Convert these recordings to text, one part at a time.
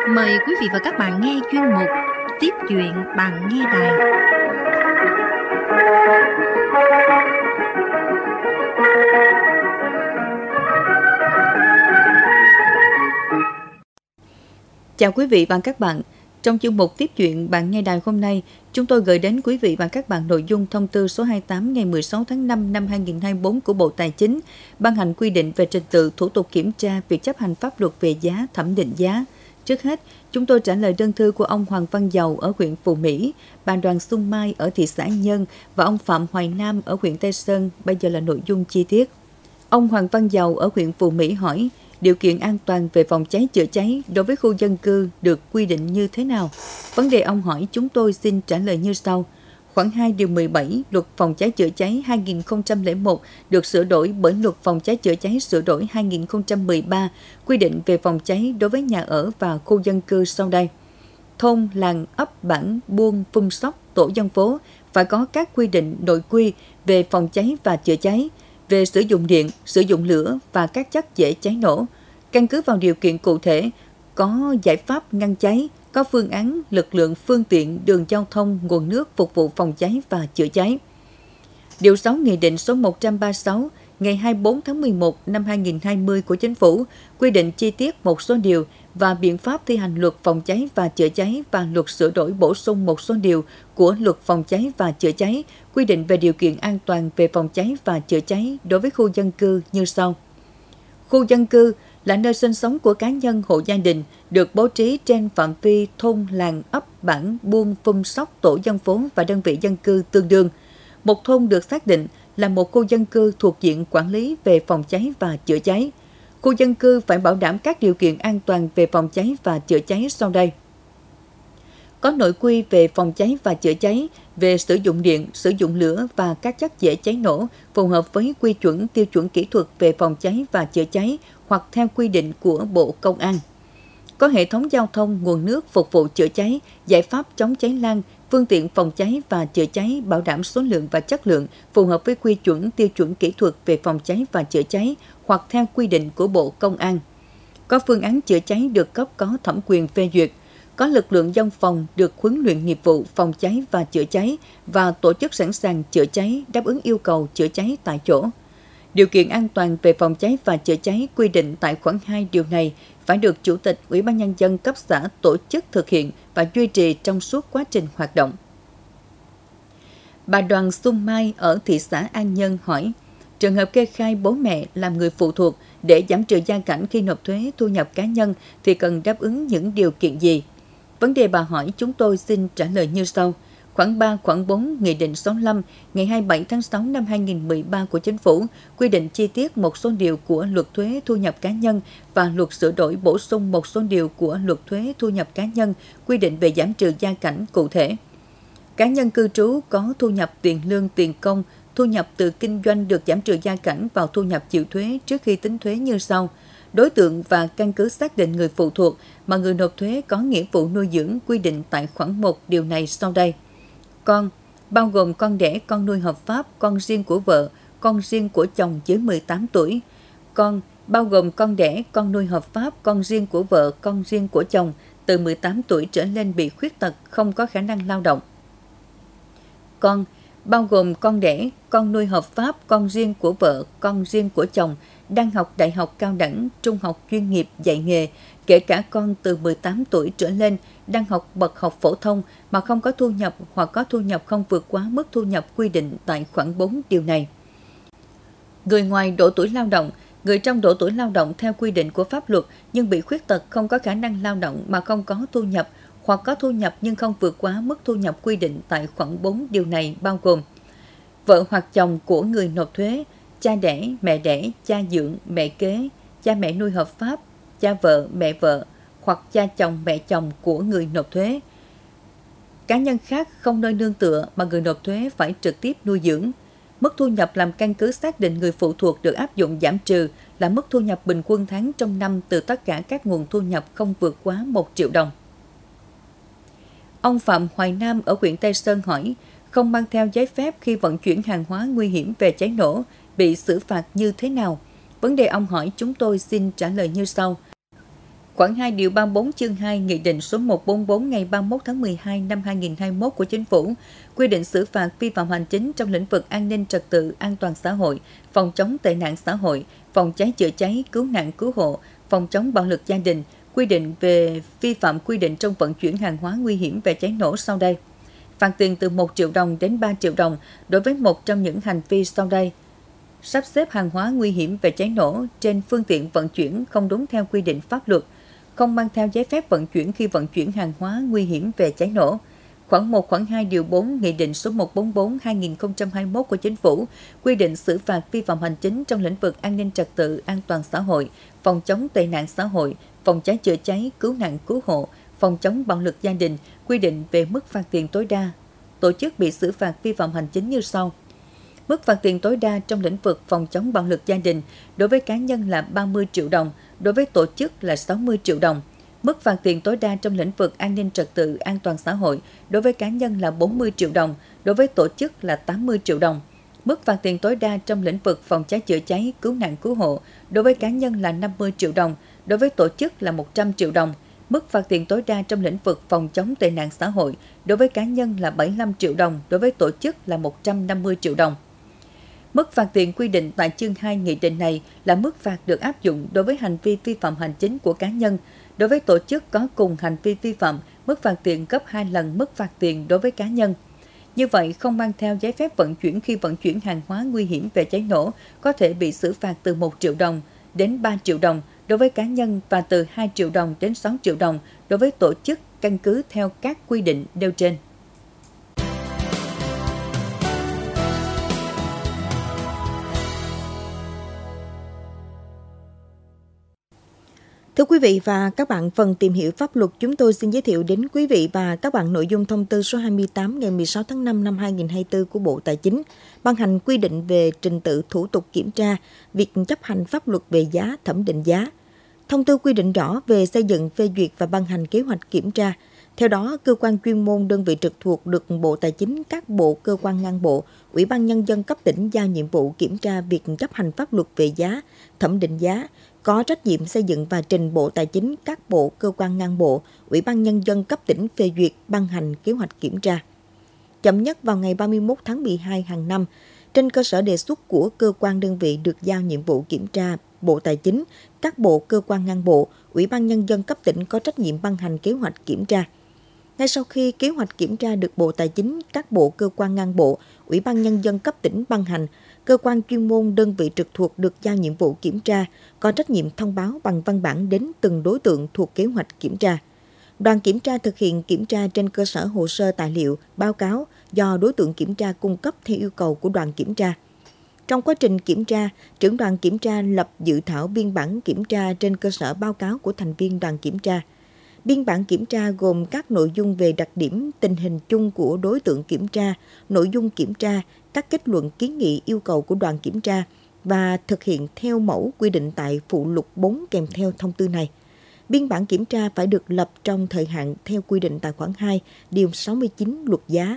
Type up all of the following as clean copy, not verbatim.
Mời quý vị và các bạn nghe chuyên mục Tiếp chuyện bằng nghe đài. Chào quý vị và các bạn. Trong chuyên mục Tiếp chuyện bạn nghe đài hôm nay, chúng tôi gửi đến quý vị và các bạn nội dung thông tư số 28 ngày 16 tháng 5 năm 2024 của Bộ Tài chính ban hành quy định về trình tự thủ tục kiểm tra việc chấp hành pháp luật về giá, thẩm định giá. Trước hết, chúng tôi trả lời đơn thư của ông Hoàng Văn Dầu ở huyện Phù Mỹ, bà Đoàn Xuân Mai ở thị xã An Nhơn và ông Phạm Hoài Nam ở huyện Tây Sơn. Bây giờ là nội dung chi tiết. Ông Hoàng Văn Dầu ở huyện Phù Mỹ hỏi, điều kiện an toàn về phòng cháy chữa cháy đối với khu dân cư được quy định như thế nào? Vấn đề ông hỏi chúng tôi xin trả lời như sau. Khoản 2 điều 17 Luật Phòng cháy chữa cháy 2001 được sửa đổi bởi Luật Phòng cháy chữa cháy sửa đổi 2013 quy định về phòng cháy đối với nhà ở và khu dân cư sau đây. Thôn, làng, ấp, bản, buôn, phun sóc, tổ dân phố phải có các quy định nội quy về phòng cháy và chữa cháy, về sử dụng điện, sử dụng lửa và các chất dễ cháy nổ. Căn cứ vào điều kiện cụ thể, có giải pháp ngăn cháy, có phương án, lực lượng, phương tiện, đường giao thông, nguồn nước phục vụ phòng cháy và chữa cháy. Điều 6 Nghị định số 136 ngày 24 tháng 11 năm 2020 của Chính phủ quy định chi tiết một số điều và biện pháp thi hành Luật Phòng cháy và chữa cháy và Luật sửa đổi bổ sung một số điều của Luật Phòng cháy và chữa cháy quy định về điều kiện an toàn về phòng cháy và chữa cháy đối với khu dân cư như sau. Khu dân cư là nơi sinh sống của cá nhân, hộ gia đình được bố trí trên phạm vi thôn, làng, ấp, bản, buôn, phun sóc, tổ dân phố và đơn vị dân cư tương đương. Một thôn được xác định là một khu dân cư thuộc diện quản lý về phòng cháy và chữa cháy. Khu dân cư phải bảo đảm các điều kiện an toàn về phòng cháy và chữa cháy sau đây. Có nội quy về phòng cháy và chữa cháy, về sử dụng điện, sử dụng lửa và các chất dễ cháy nổ phù hợp với quy chuẩn tiêu chuẩn kỹ thuật về phòng cháy và chữa cháy hoặc theo quy định của Bộ Công an. Có hệ thống giao thông, nguồn nước phục vụ chữa cháy, giải pháp chống cháy lan, phương tiện phòng cháy và chữa cháy bảo đảm số lượng và chất lượng phù hợp với quy chuẩn tiêu chuẩn kỹ thuật về phòng cháy và chữa cháy hoặc theo quy định của Bộ Công an. Có phương án chữa cháy được cấp có thẩm quyền phê duyệt. Có lực lượng dân phòng được huấn luyện nghiệp vụ phòng cháy và chữa cháy và tổ chức sẵn sàng chữa cháy đáp ứng yêu cầu chữa cháy tại chỗ. Điều kiện an toàn về phòng cháy và chữa cháy quy định tại khoản 2 điều này phải được Chủ tịch Ủy ban Nhân dân cấp xã tổ chức thực hiện và duy trì trong suốt quá trình hoạt động. Bà Đoàn Xuân Mai ở thị xã An Nhơn hỏi, trường hợp kê khai bố mẹ làm người phụ thuộc để giảm trừ gia cảnh khi nộp thuế thu nhập cá nhân thì cần đáp ứng những điều kiện gì? Vấn đề bà hỏi chúng tôi xin trả lời như sau. Khoản 3, khoản 4, Nghị định 65 ngày 27 tháng 6 năm 2013 của Chính phủ quy định chi tiết một số điều của Luật Thuế Thu nhập cá nhân và Luật sửa đổi bổ sung một số điều của Luật Thuế Thu nhập cá nhân quy định về giảm trừ gia cảnh cụ thể. Cá nhân cư trú có thu nhập tiền lương, tiền công, thu nhập từ kinh doanh được giảm trừ gia cảnh vào thu nhập chịu thuế trước khi tính thuế như sau. Đối tượng và căn cứ xác định người phụ thuộc mà người nộp thuế có nghĩa vụ nuôi dưỡng quy định tại khoản 1 điều này sau đây. Con, bao gồm con đẻ, con nuôi hợp pháp, con riêng của vợ, con riêng của chồng dưới 18 tuổi. Con, bao gồm con đẻ, con nuôi hợp pháp, con riêng của vợ, con riêng của chồng từ 18 tuổi trở lên bị khuyết tật, không có khả năng lao động. Con, bao gồm con đẻ, con nuôi hợp pháp, con riêng của vợ, con riêng của chồng, đang học đại học cao đẳng, trung học chuyên nghiệp dạy nghề, kể cả con từ 18 tuổi trở lên đang học bậc học phổ thông mà không có thu nhập hoặc có thu nhập không vượt quá mức thu nhập quy định tại khoản 4 điều này. Người ngoài độ tuổi lao động, người trong độ tuổi lao động theo quy định của pháp luật nhưng bị khuyết tật không có khả năng lao động mà không có thu nhập hoặc có thu nhập nhưng không vượt quá mức thu nhập quy định tại khoản 4 điều này bao gồm vợ hoặc chồng của người nộp thuế, cha đẻ, cha dưỡng, mẹ kế, cha mẹ nuôi hợp pháp, cha vợ hoặc cha chồng, mẹ chồng của người nộp thuế. Cá nhân khác không nơi nương tựa mà người nộp thuế phải trực tiếp nuôi dưỡng. Mức thu nhập làm căn cứ xác định người phụ thuộc được áp dụng giảm trừ là mức thu nhập bình quân tháng trong năm từ tất cả các nguồn thu nhập không vượt quá 1 triệu đồng. Ông Phạm Hoài Nam ở huyện Tây Sơn hỏi, không mang theo giấy phép khi vận chuyển hàng hóa nguy hiểm về cháy nổ, bị xử phạt như thế nào? Vấn đề ông hỏi chúng tôi xin trả lời như sau. Khoản 2 điều 34 chương 2 Nghị định số 144 ngày 31 tháng 12 năm 2021 của Chính phủ quy định xử phạt vi phạm hành chính trong lĩnh vực an ninh trật tự, an toàn xã hội, phòng chống tệ nạn xã hội, phòng cháy chữa cháy, cứu nạn cứu hộ, phòng chống bạo lực gia đình, quy định về vi phạm quy định trong vận chuyển hàng hóa nguy hiểm về cháy nổ sau đây. Phạt tiền từ 1 triệu đồng đến 3 triệu đồng đối với một trong những hành vi sau đây. Sắp xếp hàng hóa nguy hiểm về cháy nổ trên phương tiện vận chuyển không đúng theo quy định pháp luật, không mang theo giấy phép vận chuyển khi vận chuyển hàng hóa nguy hiểm về cháy nổ. Khoản 1, khoản 2, điều 4 Nghị định số 144/2021 của Chính phủ quy định xử phạt vi phạm hành chính trong lĩnh vực an ninh trật tự, an toàn xã hội, phòng chống tệ nạn xã hội, phòng cháy chữa cháy, cứu nạn cứu hộ, phòng chống bạo lực gia đình, quy định về mức phạt tiền tối đa. Tổ chức bị xử phạt vi phạm hành chính như sau. Mức phạt tiền tối đa trong lĩnh vực phòng chống bạo lực gia đình đối với cá nhân là 30 triệu đồng, đối với tổ chức là 60 triệu đồng. Mức phạt tiền tối đa trong lĩnh vực an ninh trật tự, an toàn xã hội đối với cá nhân là 40 triệu đồng, đối với tổ chức là 80 triệu đồng. Mức phạt tiền tối đa trong lĩnh vực phòng cháy chữa cháy, cứu nạn cứu hộ đối với cá nhân là 50 triệu đồng, đối với tổ chức là 100 triệu đồng. Mức phạt tiền tối đa trong lĩnh vực phòng chống tệ nạn xã hội đối với cá nhân là 75 triệu đồng, đối với tổ chức là 150 triệu đồng. Mức phạt tiền quy định tại chương 2 nghị định này là mức phạt được áp dụng đối với hành vi vi phạm hành chính của cá nhân. Đối với tổ chức có cùng hành vi vi phạm, mức phạt tiền gấp 2 lần mức phạt tiền đối với cá nhân. Như vậy, không mang theo giấy phép vận chuyển khi vận chuyển hàng hóa nguy hiểm về cháy nổ có thể bị xử phạt từ 1 triệu đồng đến 3 triệu đồng đối với cá nhân và từ 2 triệu đồng đến 6 triệu đồng đối với tổ chức căn cứ theo các quy định nêu trên. Thưa quý vị và các bạn, phần tìm hiểu pháp luật chúng tôi xin giới thiệu đến quý vị và các bạn nội dung thông tư số 28 ngày 16 tháng 5 năm 2024 của Bộ Tài chính, ban hành quy định về trình tự thủ tục kiểm tra, việc chấp hành pháp luật về giá, thẩm định giá. Thông tư quy định rõ về xây dựng, phê duyệt và ban hành kế hoạch kiểm tra. Theo đó, cơ quan chuyên môn, đơn vị trực thuộc được Bộ Tài chính, các bộ, cơ quan ngang bộ, Ủy ban Nhân dân cấp tỉnh giao nhiệm vụ kiểm tra việc chấp hành pháp luật về giá, thẩm định giá, có trách nhiệm xây dựng và trình Bộ Tài chính, các bộ, cơ quan ngang bộ, Ủy ban Nhân dân cấp tỉnh phê duyệt, ban hành kế hoạch kiểm tra. Chậm nhất vào ngày 31 tháng 12 hàng năm, trên cơ sở đề xuất của cơ quan đơn vị được giao nhiệm vụ kiểm tra, Bộ Tài chính, các bộ, cơ quan ngang bộ, Ủy ban Nhân dân cấp tỉnh có trách nhiệm ban hành kế hoạch kiểm tra. Ngay sau khi kế hoạch kiểm tra được Bộ Tài chính, các bộ, cơ quan ngang bộ, Ủy ban Nhân dân cấp tỉnh ban hành, cơ quan chuyên môn, đơn vị trực thuộc được giao nhiệm vụ kiểm tra, có trách nhiệm thông báo bằng văn bản đến từng đối tượng thuộc kế hoạch kiểm tra. Đoàn kiểm tra thực hiện kiểm tra trên cơ sở hồ sơ tài liệu, báo cáo do đối tượng kiểm tra cung cấp theo yêu cầu của đoàn kiểm tra. Trong quá trình kiểm tra, trưởng đoàn kiểm tra lập dự thảo biên bản kiểm tra trên cơ sở báo cáo của thành viên đoàn kiểm tra. Biên bản kiểm tra gồm các nội dung về đặc điểm, tình hình chung của đối tượng kiểm tra, nội dung kiểm tra, các kết luận kiến nghị yêu cầu của đoàn kiểm tra và thực hiện theo mẫu quy định tại phụ lục 4 kèm theo thông tư này. Biên bản kiểm tra phải được lập trong thời hạn theo quy định tại khoản 2, điều 69 luật giá.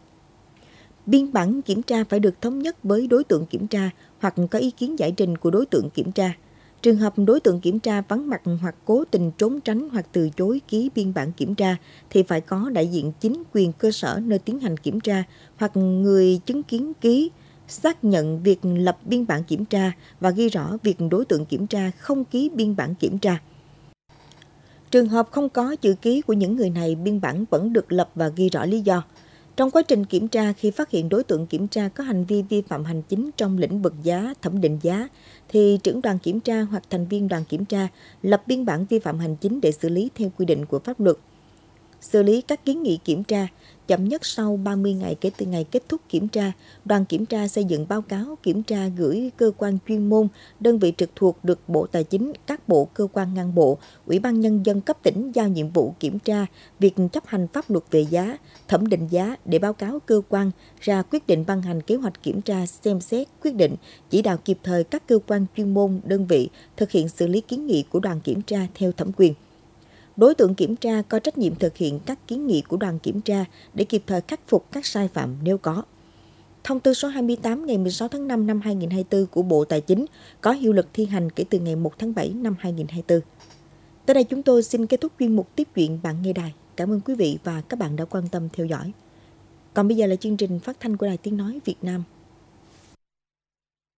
Biên bản kiểm tra phải được thống nhất với đối tượng kiểm tra hoặc có ý kiến giải trình của đối tượng kiểm tra. Trường hợp đối tượng kiểm tra vắng mặt hoặc cố tình trốn tránh hoặc từ chối ký biên bản kiểm tra thì phải có đại diện chính quyền cơ sở nơi tiến hành kiểm tra hoặc người chứng kiến ký, xác nhận việc lập biên bản kiểm tra và ghi rõ việc đối tượng kiểm tra không ký biên bản kiểm tra. Trường hợp không có chữ ký của những người này, biên bản vẫn được lập và ghi rõ lý do. Trong quá trình kiểm tra, khi phát hiện đối tượng kiểm tra có hành vi vi phạm hành chính trong lĩnh vực giá, thẩm định giá, thì trưởng đoàn kiểm tra hoặc thành viên đoàn kiểm tra lập biên bản vi phạm hành chính để xử lý theo quy định của pháp luật. Xử lý các kiến nghị kiểm tra, chậm nhất sau 30 ngày kể từ ngày kết thúc kiểm tra, đoàn kiểm tra xây dựng báo cáo kiểm tra gửi cơ quan chuyên môn, đơn vị trực thuộc được Bộ Tài chính, các bộ, cơ quan ngang bộ, Ủy ban Nhân dân cấp tỉnh giao nhiệm vụ kiểm tra việc chấp hành pháp luật về giá, thẩm định giá để báo cáo cơ quan ra quyết định ban hành kế hoạch kiểm tra, xem xét, quyết định, chỉ đạo kịp thời các cơ quan chuyên môn, đơn vị thực hiện xử lý kiến nghị của đoàn kiểm tra theo thẩm quyền. Đối tượng kiểm tra có trách nhiệm thực hiện các kiến nghị của đoàn kiểm tra để kịp thời khắc phục các sai phạm nếu có. Thông tư số 28 ngày 16 tháng 5 năm 2024 của Bộ Tài chính có hiệu lực thi hành kể từ ngày 1 tháng 7 năm 2024. Tới đây chúng tôi xin kết thúc chuyên mục tiếp chuyện bạn nghe đài. Cảm ơn quý vị và các bạn đã quan tâm theo dõi. Còn bây giờ là chương trình phát thanh của Đài Tiếng Nói Việt Nam.